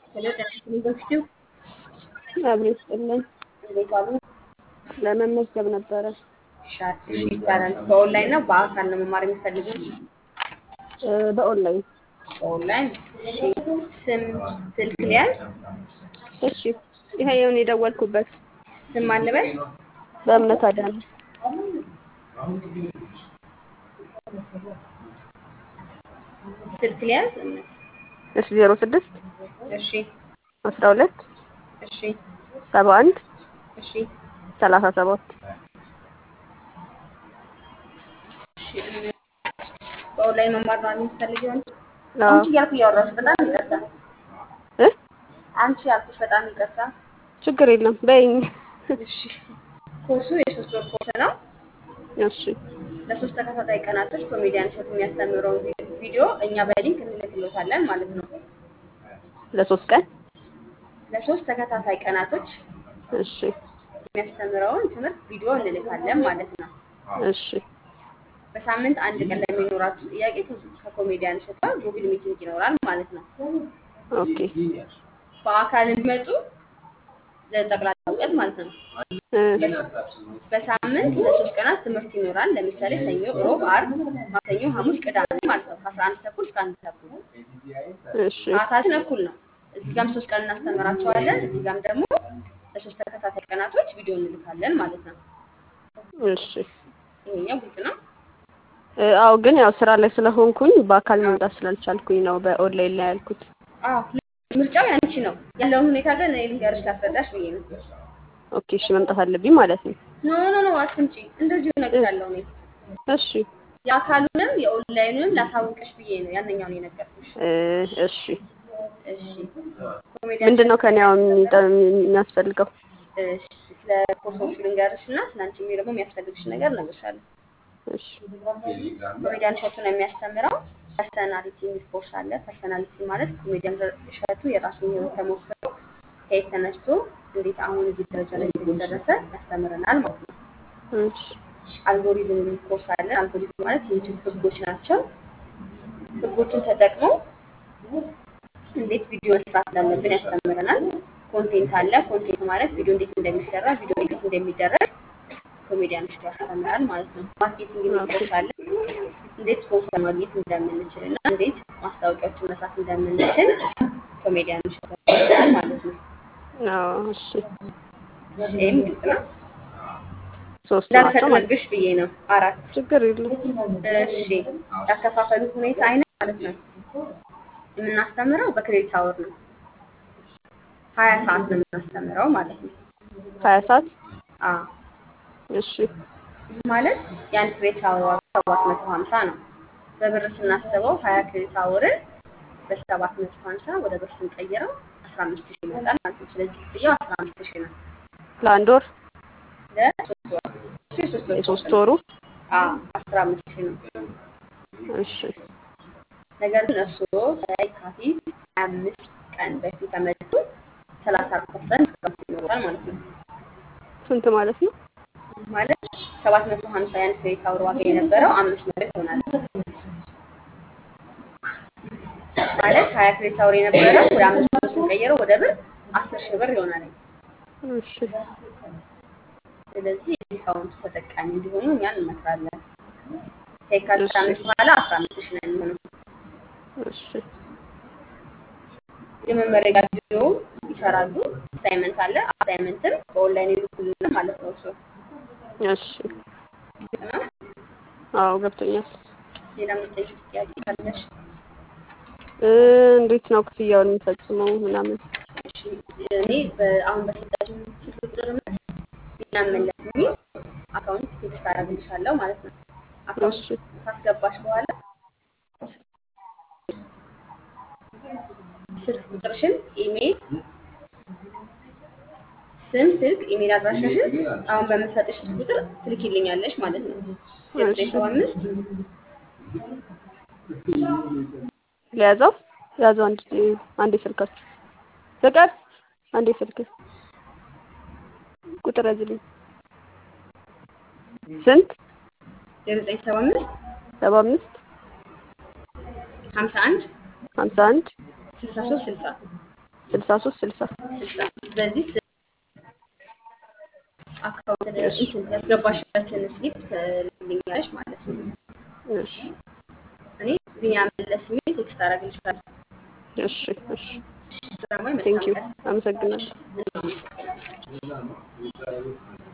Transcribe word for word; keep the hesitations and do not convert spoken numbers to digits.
ሄሎ ጤና ይስጥልኝ በፊቱ አብሮ ይስጥልኝ። እንዴት ዋሉ? ለመመዝገብ ነበረ። ሻ- እሺ ይቻላል። በኦንላይን ነው በአካል ነው መማር የሚፈልጉት? እ በኦንላይን። በኦንላይን። እሺ ስም ስልክ ሊያዝ እሺ ይሄ የሆነ የደወልኩበት ስም ማልበል በእምነት አዳነ። ስልክ ሊያዝ እሺ ዜሮ ስድስት እሺ አስራ ሁለት እሺ ሰባ አንድ እሺ ሰላሳ ሰባት እሺ በኦንላይን መማር ነው የሚፈልጊው? አዎ አንቺ እያልኩ እያወራሁሽ በጣም ይቅርታ። እ አንቺ ያልኩሽ በጣም ይቅርታ። ችግር የለም በይኝ። እሺ ኮርሱ የሶስት ወር ኮርስ ነው። እሺ ለሶስት ተከታታይ ቀናቶች ኮሜዲያን እሸቱ የሚያስተምረውን ቪ- ቪዲዮ እኛ በሊንክ እንልክሎታለን ማለት ነው። ለሶስት ቀን ለሶስት ተከታታይ ቀናቶች እሺ የሚያስተምረውን ትምህርት ቪዲዮ እንልካለን ማለት ነው። እሺ በሳምንት አንድ ቀን ለሚኖራችሁ ጥያቄ ከ- ከኮሜዲያን እሸቱ ጋር ጉግል ሚቲንግ ይኖራል ማለት ነው። ኦኬ በአካል እንዲመጡ ለጠቅላላ እውቀት ማለት ነው። እ በሳምንት ለሶስት ቀናት ትምህርት ይኖራል። ለምሳሌ ሰኞ፣ ሮብ፣ አርብ፣ ማክሰኞ፣ ሐሙስ፣ ቅዳሜ ማለት ነው። ከአስራ አንድ ተኩል እስከ አንድ ተኩል እሺ ሰዓታችን እኩል ነው። እዚህ ጋም ሶስት ቀን እናስተምራቸዋለን። እዚህ ጋም ደግሞ ለሶስት ተከታታይ ቀናቶች ቪዲዮ እንልካለን ማለት ነው። እሺ ይሄኛው ግልጽ ነው። እ አዎ ግን ያው ስራ ላይ ስለሆንኩኝ በአካል መምጣት ስላልቻልኩኝ ነው በኦንላይን ላይ ያልኩት። አዎ ምርጫው ያንቺ ነው። ያለውን ሁኔታ ግን እኔ ልንገርሽ ላስረዳሽ ብዬ ነው። ኦኬ እሺ መምጣት አለብኝ ማለት ነው። ኖ ኖ ኖ አትምጪ፣ እንደዚሁ እነግርሻለሁ እኔ እሺ የአካሉንም የኦንላይኑንም ላሳውቅሽ ብዬ ነው ያንኛውን የነገርኩሽ። እ እሺ እሺ ኮሜዲያን ምንድን ነው ከኔ አሁን የሚጠ- የሚያስፈልገው? እሺ ስለ ኮርሶቹ ልንገርሽ እና ስለ አንቺ ደግሞ የሚያስፈልግሽ ነገር እነግርሻለሁ። እሺ ኮሜዲያን እሸቱ ነው የሚያስተምረው። ፐርሰናሊቲ የሚል ኮርስ አለ። ፐርሰናሊቲ ማለት ኮሜዲያን እሸቱ የራሱን ህይወት ተሞክሮ ከየት ተነስቶ እንዴት አሁን እዚህ ደረጃ ላይ እንደደረሰ ያስተምረናል ማለት ነው። እሺ አልጎሪዝም የሚል ኮርስ አለ። አልጎሪዝም ማለት የዩቲዩብ ህጎች ናቸው። ህጎቹን ተጠቅመው እንዴት ቪዲዮ መስራት እንዳለብን ያስተምረናል። ኮንቴንት አለ። ኮንቴንት ማለት ቪዲዮ እንዴት እንደሚሰራ፣ ቪዲዮ እንዴት እንደሚደረግ ኮሜዲያን እሸቱ ያስተምራል ማለት ነው። ማርኬቲንግ የሚል ኮርስ አለ። እንዴት ስፖንሰር ማግኘት እንደምንችል እና እንዴት ማስታወቂያዎችን መስራት እንደምንችል ኮሜዲያን እሸቱ ያስተምራል ማለት ነው። አዎ እሺ ይህም ግልጽ ነው። ሶስት ናቸው ማለት እንዳልፈጥነብሽ ብዬ ነው። አራት ችግር የለም። እሺ ያከፋፈሉ ሁኔታ አይነት ማለት ነው። የምናስተምረው በክሬዲት አወር ነው። ሀያ ሰዓት ነው የምናስተምረው ማለት ነው። ሀያ ሰዓት አዎ እሺ ይህ ማለት የአንድ ክሬዲት አወር ዋጋ ሰባት መቶ ሀምሳ ነው። በብር ስናስበው ሀያ ክሬዲት አወርን በሰባት መቶ ሀምሳ ወደ ብር ስንቀይረው አስራ አምስት ሺህ ይመጣል ማለት ነው። ስለዚህ ክፍያው አስራ አምስት ሺህ ነው ለአንድ ወር ለሶስት ወር። እሱ የሶስት ወር ኮርስ የሶስት ነው። ወሩ አዎ አስራ አምስት ሺህ ነው። እሺ ነገር ግን እርስዎ ከየካቲት ሀያ አምስት ቀን በፊት ከመጡ ሰላሳ ፐርሰንት ዲስካውንት ይኖራል ማለት ነው። ስንት ማለት ነው? ማለት ሰባት መቶ ሀምሳ የአንድ ክሬዲት አወር ዋጋ የነበረው አምስት መቶ ይሆናል። ማለት ሀያ ክሬዲት አወር የነበረው ወደ አምስት መቶ ስንቀይረው ወደ ብር አስር ሺህ ብር ይሆናል። እሺ ስለዚህ የዲስካውንቱ ተጠቃሚ እንዲሆኑ እኛን እንመክራለን። ከየካቲት እሺ አምስት በኋላ አስራ አምስት ሺህ ነው የሚሆነው። እሺ የመመረቂያ ቪዲዮ ይሰራሉ። አሳይመንት አለ። አሳይመንትም በኦንላይን ይልኩልናል ማለት ነው። እሱ እሺ እና አዎ ገብቶኛል። ሌላ የምትጠይቂው ጥያቄ ካለሽ? እ እንዴት ነው ክፍያውን የሚፈጽመው ምናምን? እሺ እኔ በ- አሁን በሰጣችሁ ስልክ ቁጥር ቢናመለስ የሚል አካውንት ቴክስት አደርግልሻለሁ ማለት ነው። አካውንት እሺ ካስገባሽ በኋላ ስልክ ቁጥርሽን፣ ኢሜል፣ ስም፣ ስልክ፣ ኢሜል አድራሻሽን አሁን በምሰጥሽ ስልክ ቁጥር ትልኪልኛለሽ ማለት ነው። ዘጠኝ እሺ ሰባ አምስት ሊያዘው ያዘው አንድ አንዴ ስልካችሁ ፍቅር አንዴ ስልክ ቁጥር ያዝልኝ። ስንት? ዘጠኝ ሰባ አምስት ሰባ አምስት ሀምሳ አንድ ሀምሳ አንድ ስልሳ ሶስት ስልሳ ስልሳ ሶስት ስልሳ ስልሳ በዚህ ስ- አካውንት እሺ እንትን ያስገባሽበትን ስሊፕ ትልኛለሽ ማለት ነው። እሺ እኔ ቢኒያም መለስ የሚል ቴክስት አደርግልሻለሁ። እሺ እሺ እሺ፣ ሰላማዊ ቴንክ መልካም ዩ ቀን። አመሰግናለሁ። እሺ።